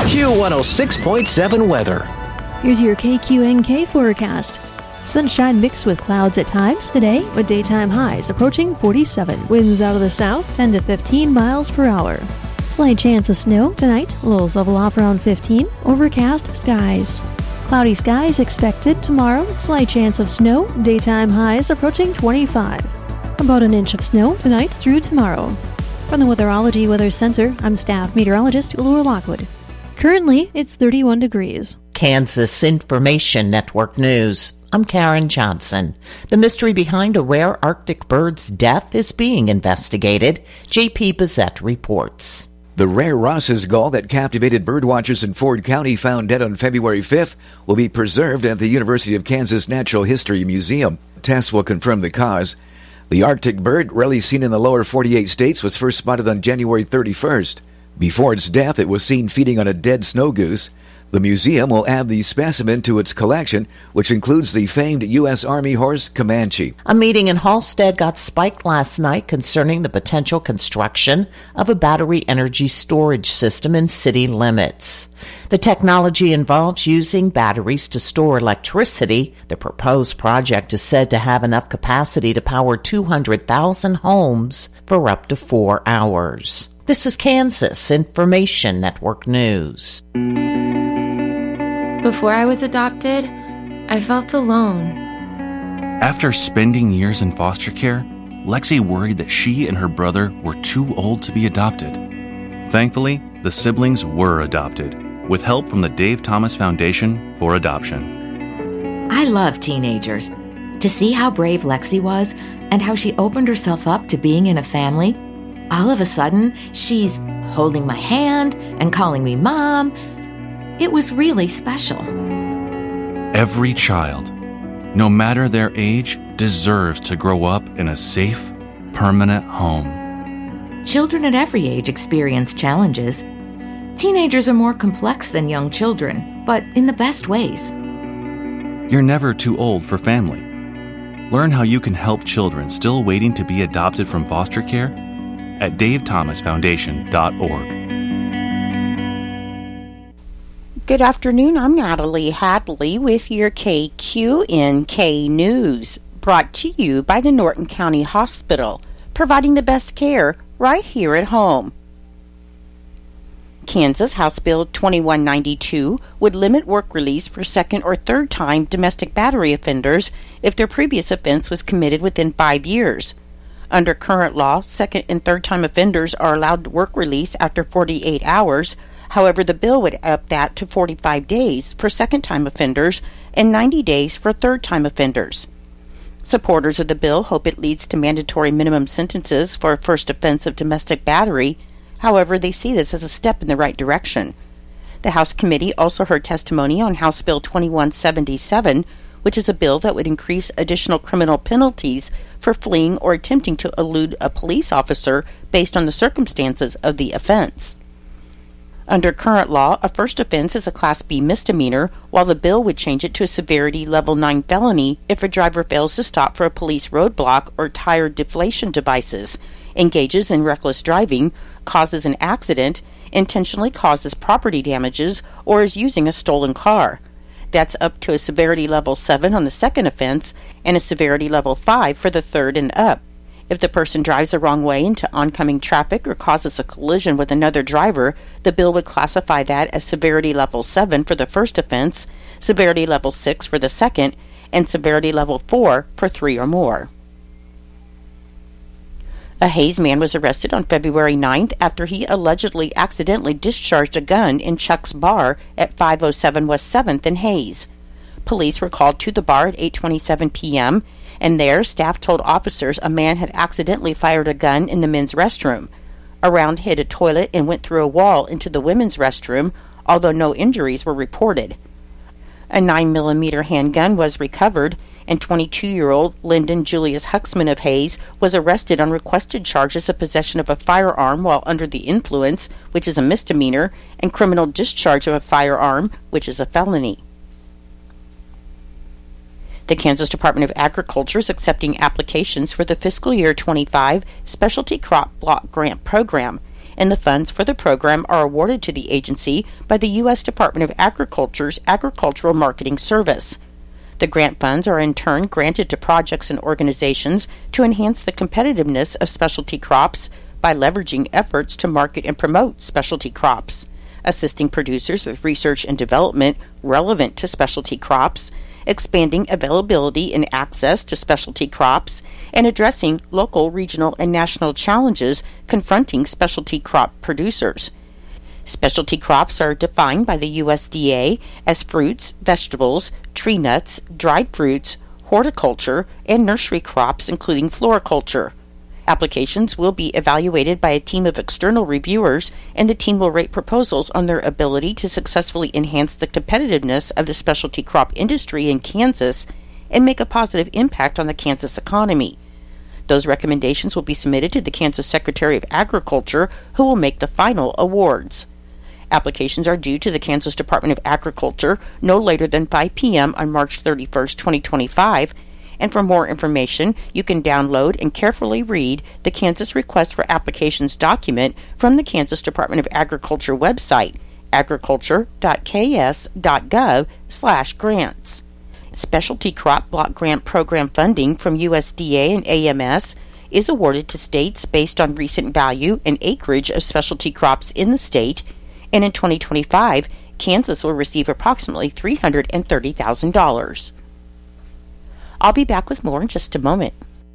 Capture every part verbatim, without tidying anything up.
Q one oh six point seven weather. Here's your K Q N K forecast. Sunshine mixed with clouds at times today, with daytime highs approaching forty-seven. Winds out of the south, ten to fifteen miles per hour. Slight chance of snow tonight, lows level off around fifteen. Overcast skies. Cloudy skies expected tomorrow, slight chance of snow, daytime highs approaching twenty-five. About an inch of snow tonight through tomorrow. From the Weatherology Weather Center, I'm staff meteorologist Laura Lockwood. Currently, it's thirty-one degrees. Kansas Information Network News. I'm Karen Johnson. The mystery behind a rare Arctic bird's death is being investigated. J P Bissett reports. The rare Ross's gull that captivated birdwatchers in Ford County, found dead on February fifth, will be preserved at the University of Kansas Natural History Museum. Tests will confirm the cause. The Arctic bird, rarely seen in the lower forty-eight states, was first spotted on January thirty-first. Before its death, it was seen feeding on a dead snow goose. The museum will add the specimen to its collection, which includes the famed U S Army horse Comanche. A meeting in Halstead got spiked last night concerning the potential construction of a battery energy storage system in city limits. The technology involves using batteries to store electricity. The proposed project is said to have enough capacity to power two hundred thousand homes for up to four hours. This is Kansas Information Network News. Before I was adopted, I felt alone. After spending years in foster care, Lexi worried that she and her brother were too old to be adopted. Thankfully, the siblings were adopted, with help from the Dave Thomas Foundation for Adoption. I love teenagers. To see how brave Lexi was and how she opened herself up to being in a family, all of a sudden, she's holding my hand and calling me Mom. It was really special. Every child, no matter their age, deserves to grow up in a safe, permanent home. Children at every age experience challenges. Teenagers are more complex than young children, but in the best ways. You're never too old for family. Learn how you can help children still waiting to be adopted from foster care at dave thomas foundation dot org. Good afternoon, I'm Natalie Hadley with your K Q N K News, brought to you by the Norton County Hospital, providing the best care right here at home. Kansas House Bill twenty-one ninety-two would limit work release for second or third time domestic battery offenders if their previous offense was committed within five years. Under current law, second and third time offenders are allowed work release after forty-eight hours. However, the bill would up that to forty-five days for second-time offenders and ninety days for third-time offenders. Supporters of the bill hope it leads to mandatory minimum sentences for a first offense of domestic battery. However, they see this as a step in the right direction. The House committee also heard testimony on House Bill twenty-one seventy-seven, which is a bill that would increase additional criminal penalties for fleeing or attempting to elude a police officer based on the circumstances of the offense. Under current law, a first offense is a Class B misdemeanor, while the bill would change it to a severity level nine felony if a driver fails to stop for a police roadblock or tire deflation devices, engages in reckless driving, causes an accident, intentionally causes property damages, or is using a stolen car. That's up to a severity level seven on the second offense and a severity level five for the third and up. If the person drives the wrong way into oncoming traffic or causes a collision with another driver, the bill would classify that as severity level seven for the first offense, severity level six for the second, and severity level four for three or more. A Hayes man was arrested on February ninth after he allegedly accidentally discharged a gun in Chuck's Bar at five oh seven West seventh in Hayes. Police were called to the bar at eight twenty-seven p.m., and there staff told officers a man had accidentally fired a gun in the men's restroom. A round hit a toilet and went through a wall into the women's restroom, although no injuries were reported. A nine millimeter handgun was recovered, and twenty-two-year-old Lyndon Julius Huxman of Hayes was arrested on requested charges of possession of a firearm while under the influence, which is a misdemeanor, and criminal discharge of a firearm, which is a felony. The Kansas Department of Agriculture is accepting applications for the fiscal year twenty-five Specialty Crop Block Grant Program. and the funds for the program are awarded to the agency by the U S Department of Agriculture's Agricultural Marketing Service. The grant funds are in turn granted to projects and organizations to enhance the competitiveness of specialty crops by leveraging efforts to market and promote specialty crops, assisting producers with research and development relevant to specialty crops, expanding availability and access to specialty crops, and addressing local, regional, and national challenges confronting specialty crop producers. Specialty crops are defined by the U S D A as fruits, vegetables, tree nuts, dried fruits, horticulture, and nursery crops, including floriculture. Applications will be evaluated by a team of external reviewers, and the team will rate proposals on their ability to successfully enhance the competitiveness of the specialty crop industry in Kansas and make a positive impact on the Kansas economy. Those recommendations will be submitted to the Kansas Secretary of Agriculture, who will make the final awards. Applications are due to the Kansas Department of Agriculture no later than five p.m. on March thirty-first, twenty twenty-five, and for more information, you can download and carefully read the Kansas Request for Applications document from the Kansas Department of Agriculture website, agriculture.ks.gov slash grants. Specialty Crop Block Grant Program funding from U S D A and A M S is awarded to states based on recent value and acreage of specialty crops in the state, and in twenty twenty-five, Kansas will receive approximately three hundred thirty thousand dollars. I'll be back with more in just a moment.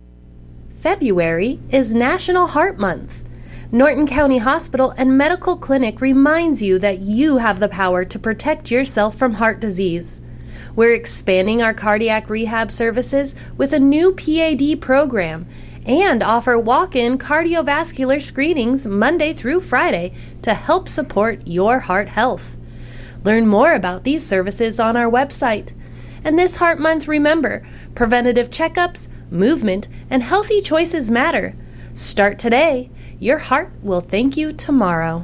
February is National Heart Month. Norton County Hospital and Medical Clinic reminds you that you have the power to protect yourself from heart disease. We're expanding our cardiac rehab services with a new P A D program and offer walk-in cardiovascular screenings Monday through Friday to help support your heart health. Learn more about these services on our website. And this Heart Month, remember, preventative checkups, movement, and healthy choices matter. Start today. Your heart will thank you tomorrow.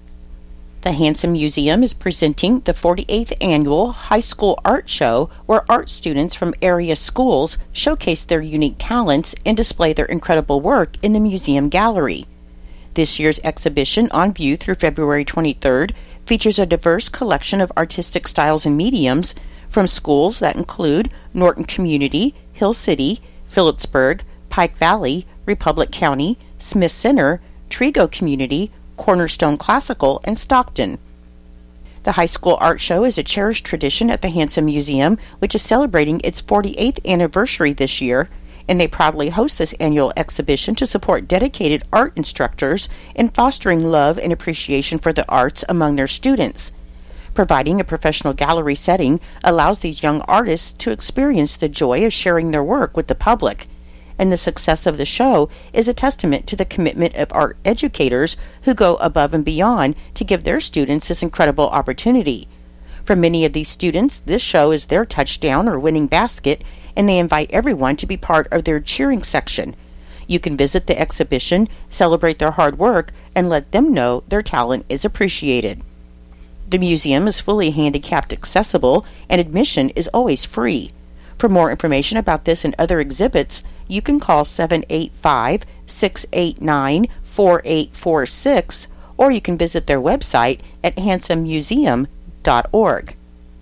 The Hanson Museum is presenting the forty-eighth Annual High School Art Show, where art students from area schools showcase their unique talents and display their incredible work in the museum gallery. This year's exhibition, on view through February twenty-third, features a diverse collection of artistic styles and mediums from schools that include Norton Community, Hill City, Phillipsburg, Pike Valley, Republic County, Smith Center, Trigo Community, Cornerstone Classical, and Stockton. The High School Art Show is a cherished tradition at the Hanson Museum, which is celebrating its forty-eighth anniversary this year, and they proudly host this annual exhibition to support dedicated art instructors in fostering love and appreciation for the arts among their students. Providing a professional gallery setting allows these young artists to experience the joy of sharing their work with the public, and the success of the show is a testament to the commitment of art educators who go above and beyond to give their students this incredible opportunity. For many of these students, this show is their touchdown or winning basket, and they invite everyone to be part of their cheering section. You can visit the exhibition, celebrate their hard work, and let them know their talent is appreciated. The museum is fully handicapped accessible, and admission is always free. For more information about this and other exhibits, you can call seven eight five, six eight nine, four eight four six, or you can visit their website at hanson museum dot org.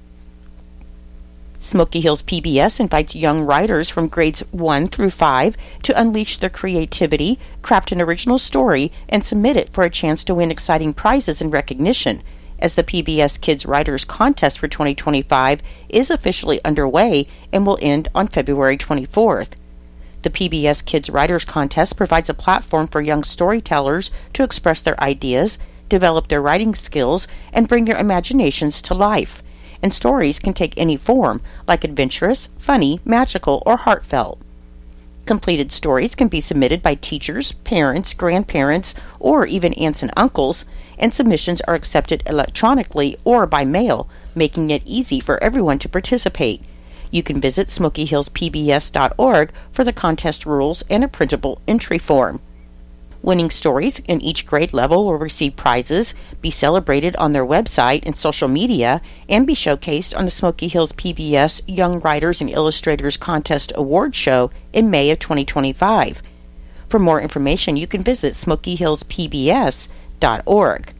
Smoky Hills P B S invites young writers from grades one through five to unleash their creativity, craft an original story, and submit it for a chance to win exciting prizes and recognition, as the P B S Kids Writers Contest for twenty twenty-five is officially underway and will end on February twenty-fourth. The P B S Kids Writers Contest provides a platform for young storytellers to express their ideas, develop their writing skills, and bring their imaginations to life. And stories can take any form, like adventurous, funny, magical, or heartfelt. Completed stories can be submitted by teachers, parents, grandparents, or even aunts and uncles, and submissions are accepted electronically or by mail, making it easy for everyone to participate. You can visit smoky hills p b s dot org for the contest rules and a printable entry form. Winning stories in each grade level will receive prizes, be celebrated on their website and social media, and be showcased on the Smoky Hills P B S Young Writers and Illustrators Contest Award Show in May of twenty twenty-five. For more information, you can visit smoky hills p b s dot org.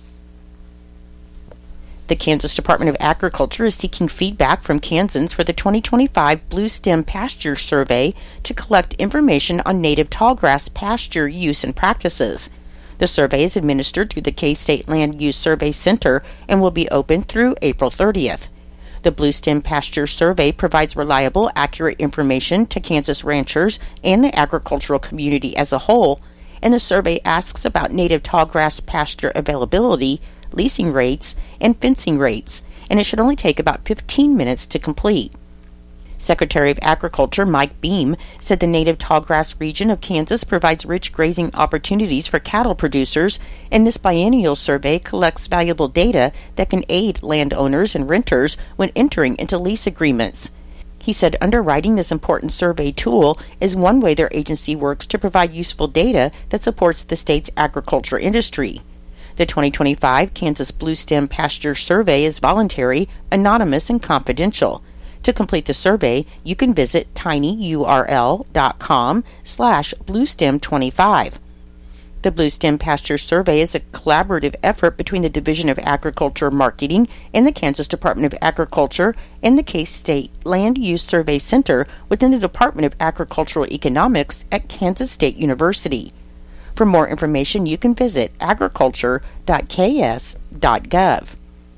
The Kansas Department of Agriculture is seeking feedback from Kansans for the twenty twenty-five Blue Stem Pasture Survey to collect information on native tallgrass pasture use and practices. The survey is administered through the K-State Land Use Survey Center and will be open through April thirtieth. The Blue Stem Pasture Survey provides reliable, accurate information to Kansas ranchers and the agricultural community as a whole, and the survey asks about native tallgrass pasture availability, leasing rates, and fencing rates, and it should only take about fifteen minutes to complete. Secretary of Agriculture Mike Beam said the native tallgrass region of Kansas provides rich grazing opportunities for cattle producers, and this biennial survey collects valuable data that can aid landowners and renters when entering into lease agreements. He said underwriting this important survey tool is one way their agency works to provide useful data that supports the state's agriculture industry. The twenty twenty-five Kansas Blue Stem Pasture Survey is voluntary, anonymous, and confidential. To complete the survey, you can visit tinyurl.com slash bluestem25. The Blue Stem Pasture Survey is a collaborative effort between the Division of Agriculture Marketing and the Kansas Department of Agriculture and the K-State Land Use Survey Center within the Department of Agricultural Economics at Kansas State University. For more information, you can visit agriculture dot k s dot gov.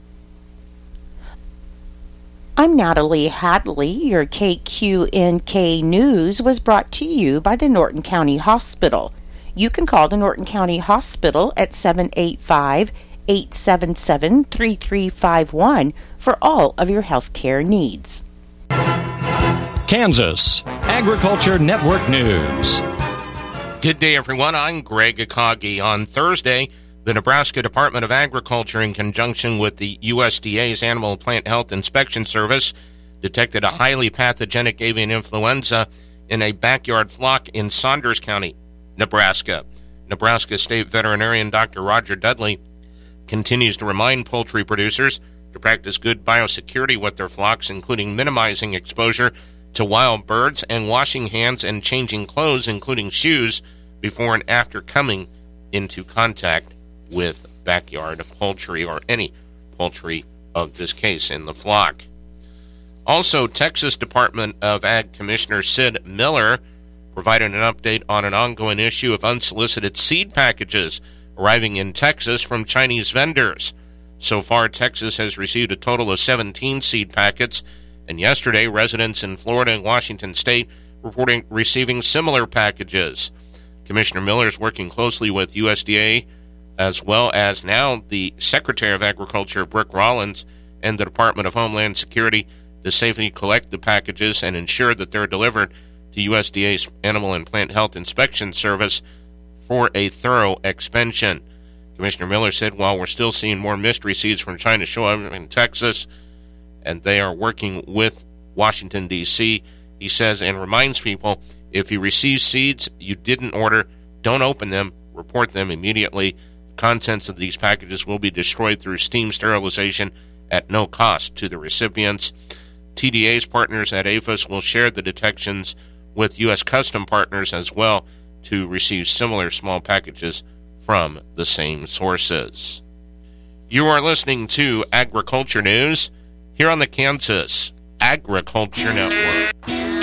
I'm Natalie Hadley. Your K Q N K News was brought to you by the Norton County Hospital. You can call the Norton County Hospital at seven eight five, eight seven seven, three three five one for all of your health care needs. Kansas Agriculture Network News. Good day, everyone. I'm Greg Akagi. On Thursday, the Nebraska Department of Agriculture, in conjunction with the U S D A's Animal and Plant Health Inspection Service, detected a highly pathogenic avian influenza in a backyard flock in Saunders County, Nebraska. Nebraska State Veterinarian Doctor Roger Dudley continues to remind poultry producers to practice good biosecurity with their flocks, including minimizing exposure to wild birds and washing hands and changing clothes, including shoes, before and after coming into contact with backyard poultry or any poultry of this case in the flock. Also, Texas Department of Ag Commissioner Sid Miller provided an update on an ongoing issue of unsolicited seed packages arriving in Texas from Chinese vendors. So far, Texas has received a total of seventeen seed packets, and yesterday, residents in Florida and Washington State reporting receiving similar packages. Commissioner Miller is working closely with U S D A, as well as now the Secretary of Agriculture, Brooke Rollins, and the Department of Homeland Security to safely collect the packages and ensure that they're delivered to U S D A's Animal and Plant Health Inspection Service for a thorough expansion. Commissioner Miller said while we're still seeing more mystery seeds from China show up in Texas, and they are working with Washington, D C, he says, and reminds people, if you receive seeds you didn't order, don't open them, report them immediately. The contents of these packages will be destroyed through steam sterilization at no cost to the recipients. T D A's partners at A P H I S will share the detections with U S Custom partners as well to receive similar small packages from the same sources. You are listening to Agriculture News here on the Kansas Agriculture Network.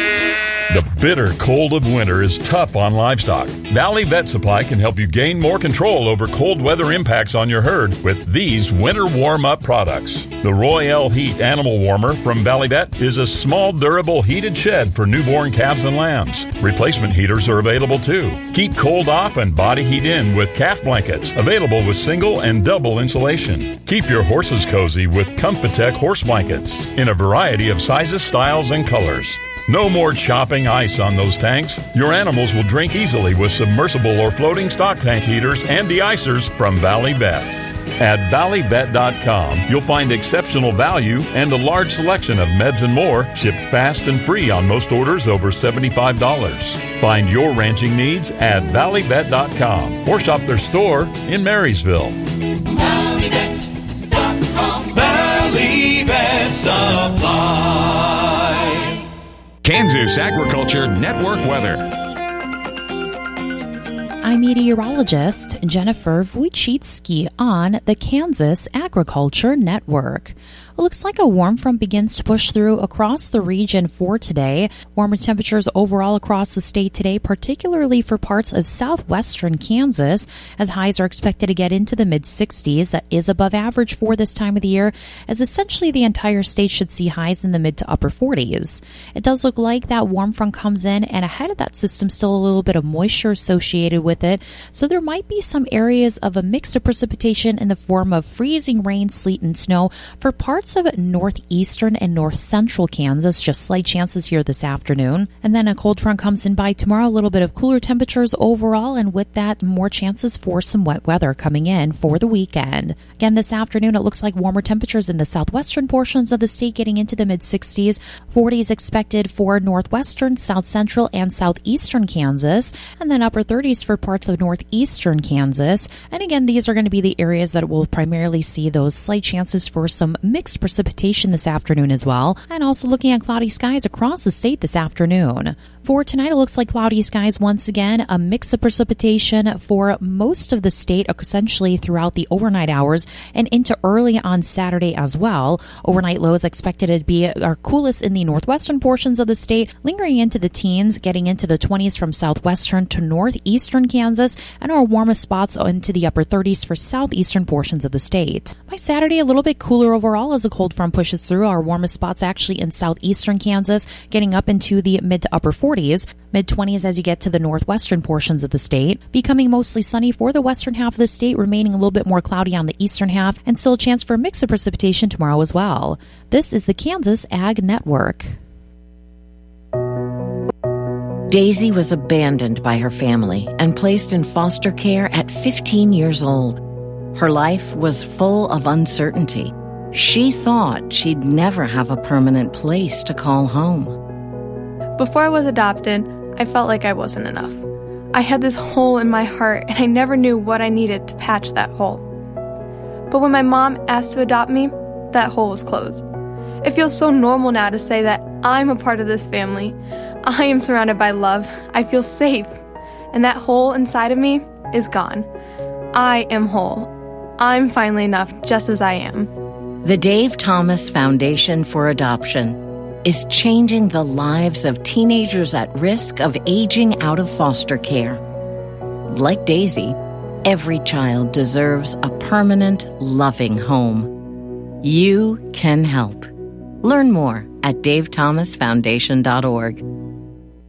The bitter cold of winter is tough on livestock. Valley Vet Supply can help you gain more control over cold weather impacts on your herd with these winter warm-up products. The Royale Heat Animal Warmer from Valley Vet is a small, durable heated shed for newborn calves and lambs. Replacement heaters are available too. Keep cold off and body heat in with calf blankets, available with single and double insulation. Keep your horses cozy with Comfitech horse blankets in a variety of sizes, styles, and colors. No more chopping ice on those tanks. Your animals will drink easily with submersible or floating stock tank heaters and de-icers from Valley Vet. At valley vet dot com, you'll find exceptional value and a large selection of meds and more, shipped fast and free on most orders over seventy-five dollars. Find your ranching needs at valley vet dot com or shop their store in Marysville. valley vet dot com. Valley Vet Supply. Kansas Agriculture Network weather. I'm meteorologist Jennifer Wojcicki on the Kansas Agriculture Network. It looks like a warm front begins to push through across the region for today. Warmer temperatures overall across the state today, particularly for parts of southwestern Kansas, as highs are expected to get into the mid sixties. That is above average for this time of the year, as essentially the entire state should see highs in the mid to upper forties. It does look like that warm front comes in, and ahead of that system, still a little bit of moisture associated with it. So there might be some areas of a mix of precipitation in the form of freezing rain, sleet, and snow for parts of northeastern and north central Kansas. Just slight chances here this afternoon. And then a cold front comes in by tomorrow, a little bit of cooler temperatures overall, and with that, more chances for some wet weather coming in for the weekend. Again, this afternoon, it looks like warmer temperatures in the southwestern portions of the state getting into the mid sixties. forties expected for northwestern, south central, and southeastern Kansas, and then upper thirties for parts of northeastern Kansas. And again, these are going to be the areas that will primarily see those slight chances for some mixed precipitation this afternoon as well. And also looking at cloudy skies across the state this afternoon. For tonight, it looks like cloudy skies once again, a mix of precipitation for most of the state, essentially throughout the overnight hours and into early on Saturday as well. Overnight lows expected to be our coolest in the northwestern portions of the state, lingering into the teens, getting into the twenties from southwestern to northeastern Kansas, and our warmest spots into the upper thirties for southeastern portions of the state. By Saturday, a little bit cooler overall as a cold front pushes through. Our warmest spots actually in southeastern Kansas, getting up into the mid to upper forties. mid twenties as you get to the northwestern portions of the state, becoming mostly sunny for the western half of the state, remaining a little bit more cloudy on the eastern half, and still a chance for a mix of precipitation tomorrow as well. This is the Kansas Ag Network. Daisy was abandoned by her family and placed in foster care at fifteen years old. Her life was full of uncertainty. She thought she'd never have a permanent place to call home. Before I was adopted, I felt like I wasn't enough. I had this hole in my heart, and I never knew what I needed to patch that hole. But when my mom asked to adopt me, that hole was closed. It feels so normal now to say that I'm a part of this family. I am surrounded by love. I feel safe. And that hole inside of me is gone. I am whole. I'm finally enough just as I am. The Dave Thomas Foundation for Adoption is changing the lives of teenagers at risk of aging out of foster care. Like Daisy, every child deserves a permanent, loving home. You can help. Learn more at dave thomas foundation dot org.